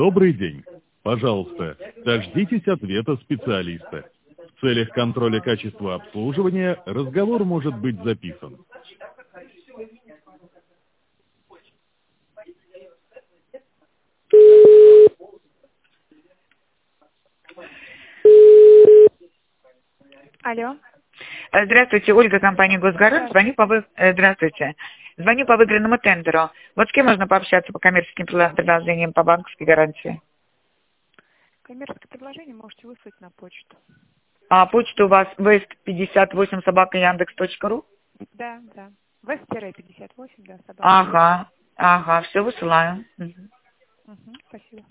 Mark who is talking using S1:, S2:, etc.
S1: Добрый день. Пожалуйста, дождитесь ответа специалиста. В целях контроля качества обслуживания разговор может быть записан.
S2: Алло.
S3: Здравствуйте, Ольга, компания «Госгарант». Здравствуйте. Звоню по выигранному тендеру. Вот с кем можно пообщаться по коммерческим предложениям по банковской гарантии?
S2: Коммерческое предложение можете выслать на почту.
S3: А почта у вас west58@yandex.ru?
S2: Да. Вест-58, да, собака.
S3: Ага, все высылаю.
S2: Спасибо.